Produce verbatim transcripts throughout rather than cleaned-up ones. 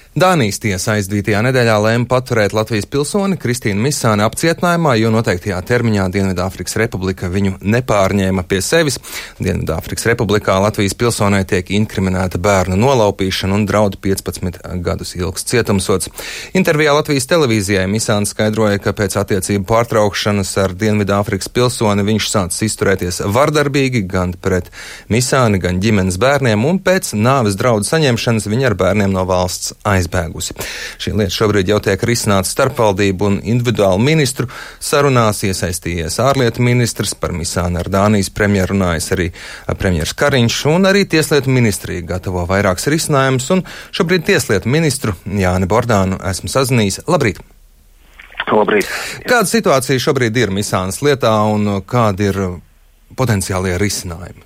Dānijas tiesa aizdītajā nedēļā lēma paturēt Latvijas pilsoni Kristīnu Misāni apcietinājumā, jo noteiktajā termiņā Dienvidāfrikas Republika viņu nepārņēma pie sevis. Dienvidāfrikas Republikā Latvijas pilsonai tiek inkriminēta bērnu nolaupīšana un draud piecpadsmit gadus ilgs cietumsods. Intervijā Latvijas televīzijai Misāni skaidroja, ka pēc attiecību pārtraukšanas ar Dienvidāfrikas pilsoni viņš sācis izturēties vardarbīgi gan pret Misāni, gan ģimenes bērniem, un pēc nāves draudu saņemšanas viņa ar bērniem no valsts aizbēgusi. Šī lieta šobrīd jau tiek risināta starpvaldību un individuālu ministru sarunās, iesaistījies ārlietu ministrs, par Misāni ar Dānijas premjeru runājas arī premjers Kariņš, un arī tieslietu ministrija gatavo vairākus risinājumus, un šobrīd tieslietu ministru Jāni Bordānu esmu sazinājies. Labrīt! Labrīt! Kāda situācija šobrīd ir Misānas lietā un kādi ir potenciālie risinājumi?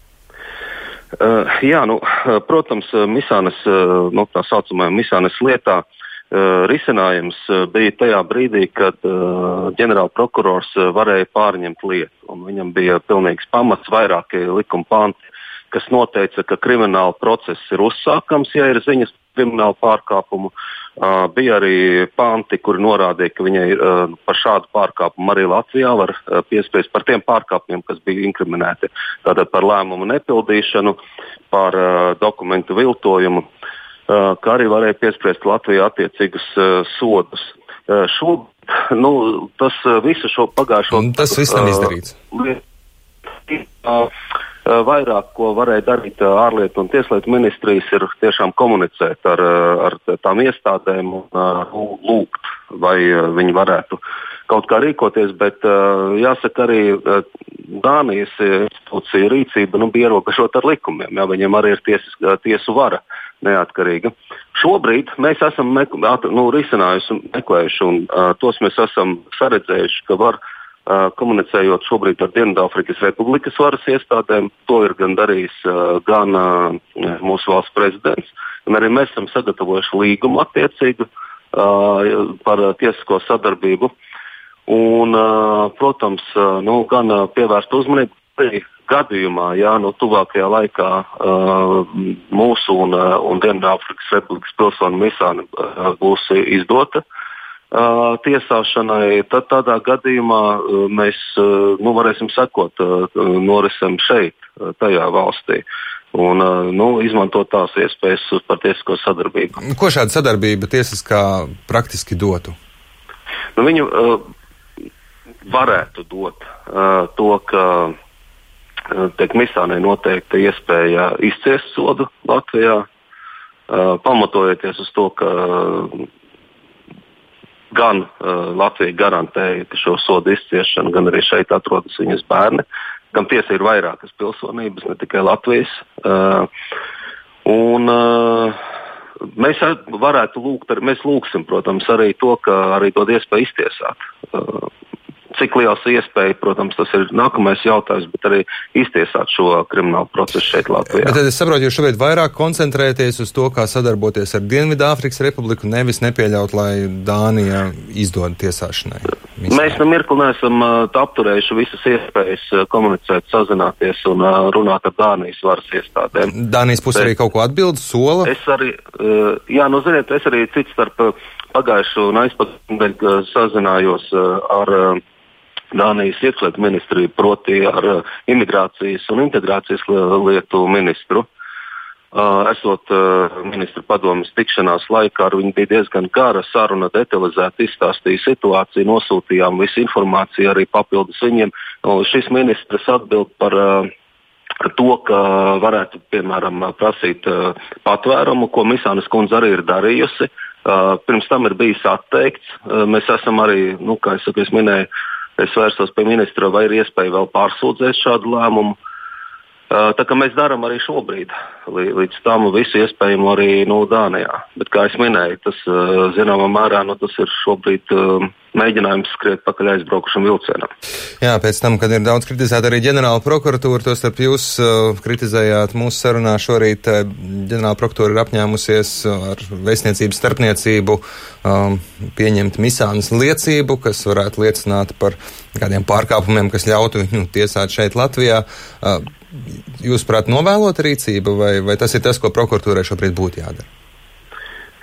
Uh, jā, nu, protams, Misānas, nu, tā saucamajā Misānas lietā uh, risinājums bija tajā brīdī, kad uh, ģenerāla prokurors varēja pārņemt lietu, un viņam bija pilnīgs pamats, vairākie likuma panti, kas noteica, ka krimināla process ir uzsākams, ja ir ziņas kriminālu pārkāpumu. Uh, bija arī panti, kuri norādīja, ka viņai uh, par šādu pārkāpumu arī Latvijā var uh, piespriest par tiem pārkāpumiem, kas bija inkriminēti. Tātad par lēmumu nepildīšanu, par uh, dokumentu viltojumu, uh, kā arī varēja piespriest Latvijā attiecīgus uh, sodus. Uh, šo, nu, tas uh, visu šo pagājušo... Tas viss nav izdarīts. Uh, uh, Vairāk, ko varēja darīt ārlietu un tieslietu ministrijas, ir tiešām komunicēt ar, ar tām iestādēm un lūgt, vai viņi varētu kaut kā rīkoties, bet jāsaka arī Dānijas institūcija rīcība nu, bija ierobežota ar likumiem, jā, viņiem arī ir tiesas, tiesu vara neatkarīga. Šobrīd mēs esam mek- nu, risinājuši un meklējuši, un uh, tos mēs esam saredzējuši, ka var Uh, komunicējot šobrīd ar Dienvidāfrikas Republikas varas iestādēm, to ir gan darījis uh, gan uh, mūsu valsts prezidents, un arī mēs esam sagatavojuši līgumu attiecīgu uh, par uh, tiesisko sadarbību. Un, uh, protams, uh, nu, gan uh, pievērst uzmanību arī gadījumā, ja nu, tuvākajā laikā uh, mūsu un, uh, un Dienvidāfrikas Republikas pilsonu Misāni uh, būs izdota Uh, tiesāšanai, tad tādā gadījumā uh, mēs uh, nu, varēsim sekot uh, norisam šeit, uh, tajā valstī, un uh, nu, izmantot tās iespējas par tiesisko sadarbību. Ko šāda sadarbība tiesiskā praktiski dotu? Nu, viņu uh, varētu dot uh, to, ka uh, tiek Misānai noteikta iespēja izciest sodu Latvijā, uh, pamatojoties uz to, ka uh, gan uh, Latvija garantēja šo sodu izciešanu, gan arī šeit atrodas viņas bērni, kam tiesa ir vairākas pilsonības, ne tikai Latvijas. Uh, un uh, mēs varētu lūgt, mēs lūgsim, protams, arī to, ka arī dod iespēju iztiesāt. Uh, Cik liels iespēja, protams, tas ir nākamais jautājums, bet arī iztiesāt šo kriminālu procesu šeit Latvijā. Bet tad es saprotu, jūs šobrīd vairāk koncentrēties uz to, kā sadarboties ar Dienvidāfrikas Republiku, nevis nepieļaut, lai Dānija izdod tiesāšanai. Misāni. Mēs nemirkli neesam uh, apturējuši visas iespējas uh, komunicēt, sazināties un uh, runāt ar Dānijas varas iestādēm. Dānijas puse arī kaut ko atbild, sola? Es arī, uh, jā, nu ziniet, es arī cits starp uh, pagājušu un aizpagājušu uh, sazinājos uh, ar uh, Dānijas iekšlietu ministriju, proti ar uh, imigrācijas un integrācijas lietu ministru. Uh, esot uh, ministru padomes tikšanās laikā, ar viņu bija diezgan gara saruna, detalizēti izstāstīja situāciju, nosūtījām visu informāciju arī papildus viņiem. Uh, šis ministrs atbild par uh, to, ka varētu, piemēram, prasīt uh, patvērumu, ko Misānas kundze arī ir darījusi. Uh, pirms tam ir bijis atteikts. Uh, mēs esam arī, nu, kā es, es minēju, es vērsos pie ministra, vai ir iespēja vēl pārsūdzēt šādu lēmumu. Tā kā mēs darām arī šobrīd, līdz tam visu iespējamo arī nu, Dānijā. Bet, kā es minēju, tas zināmā mērā nu, tas ir šobrīd mēģinājums skriet pakaļ aizbraukušam vilcienam. Jā, pēc tam, kad ir daudz kritizēta arī ģenerāla prokuratūra, to starp jūs uh, kritizējāt mūsu sarunā šorīt, uh, ģenerāla prokuratūra ir apņēmusies ar vēstniecības starpniecību um, pieņemt Misānas liecību, kas varētu liecināt par kādiem pārkāpumiem, kas ļautu viņu tiesāt šeit Latvijā. Uh, Jūsuprāt, novēlota rīcība, vai, vai tas ir tas, ko prokuratūrai šobrīd būtu jādara?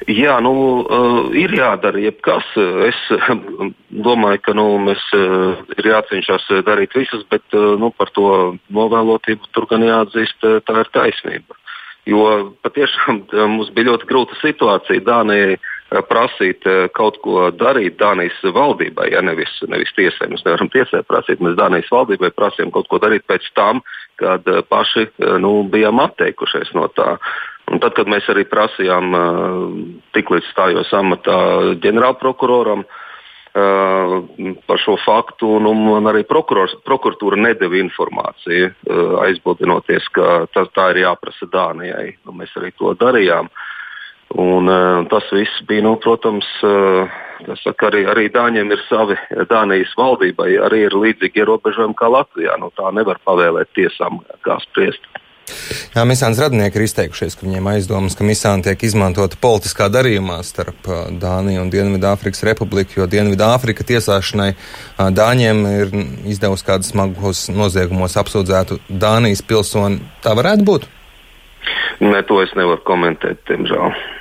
Jā, nu, uh, ir jādara jebkas. Es domāju, ka nu, mēs uh, ir jācenšas darīt visus, bet uh, nu, par to novēlotību tur gan jāatzīst, tā ir taisnība. Jo patiešām mums bija ļoti grūta situācija Dānijai prasīt kaut ko darīt Dānijas valdībai, ja nevis, nevis tiesai. Mēs nevaram tiesai prasīt, mēs Dānijas valdībai prasījām kaut ko darīt pēc tam, kad paši nu, bijām atteikušies no tā. Un tad, kad mēs arī prasījām, tiklīdz stājos amatā ģenerālprokuroram par šo faktu, nu, man arī prokuratūra nedeva informāciju, aizbildinoties, ka tas, tā ir jāprasa Dānijai. Nu, mēs arī to darījām. Un, tas viss bija, nu, protams, saka, arī, arī Dāņiem ir savi, Dānijas valdībai arī ir līdzīgi ierobežojumi kā Latvijā. Nu, tā nevar pavēlēt tiesām, kā spriest. Jā, Misānas radinieki ir izteikušies, ka viņiem aizdomas, ka Misāna tiek izmantota politiskā darījumā starp Dāniju un Dienvidāfrikas Republiku, jo Dienvidāfrika tiesāšanai Dāņiem ir izdevusi kādus smagos noziegumos apsūdzētu Dānijas pilsoni. Tā varētu būt? Nē, to es nevaru komentēt, diemžēl.